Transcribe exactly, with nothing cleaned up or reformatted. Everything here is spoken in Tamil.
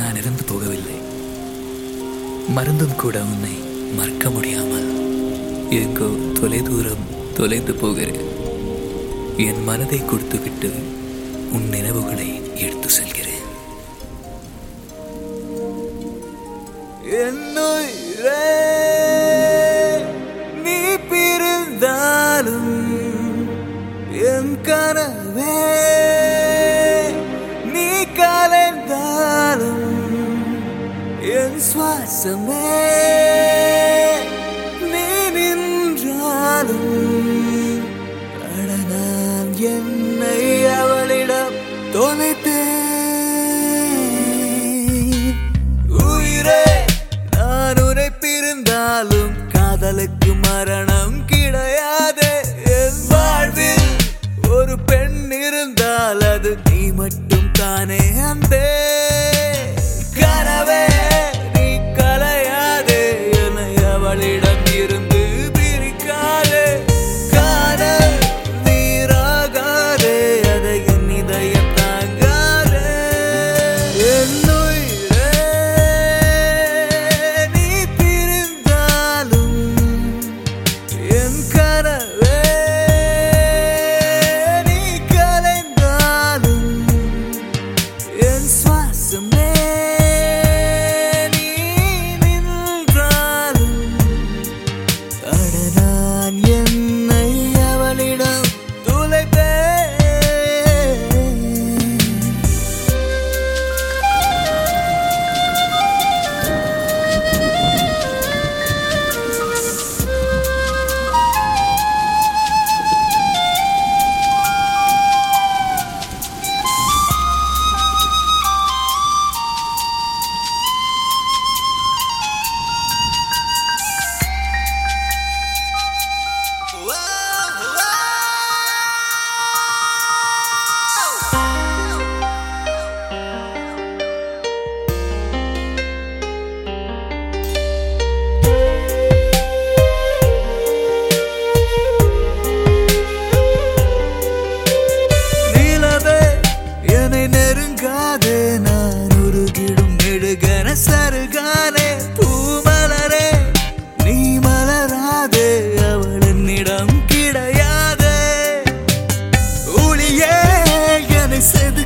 நான் இறந்து போகவில்லை. மறந்தும் கூட உன்னை மறக்க முடியாமல் எங்கோ தொலைதூரம் தொலைந்து போகிறேன். என் மனதை கொடுத்துவிட்டு உன் நினைவுகளை எடுத்து செல்கிறேன். என்னுயிரே, நீ பிரிந்தாலும் என் கனவே, நீ கலைந்தாலும் என் சுவாசமே, நீ நின்றாலும் அட நான் என்னை அவளிடம் தொலைத்தேன். உயிரே, நான் உன்னை பிரிந்தாலும் காதலுக்கு மரணம் கிடையாது. என் வாழ்வில் ஒரு பெண் இருந்தால் அது நீ மட்டும் தானே. அந்த கனவே நீ கலையாதே, என்னை அவளிடம் இருந்து பிரிக்காதே. காதல் நீராகாதே, அதை என் இதயம் தாங்காதே. என்னுயிரே, நீ பிரிந்தாலும் என் கனவே, நீ கலைந்தாலும் என் சுவாசமே, நீ நின்றாலும் அட நான் என்னை அவளிடம் தொலைத்தேன். நிலவே, என்னை நெருங்காதே, நான் உருகிடும் மெழுகன சருகானே. பூமலரே, நீ மலராதே, அவள் என்னிடம் கிடையாதே. ஒளியே, என்னை செது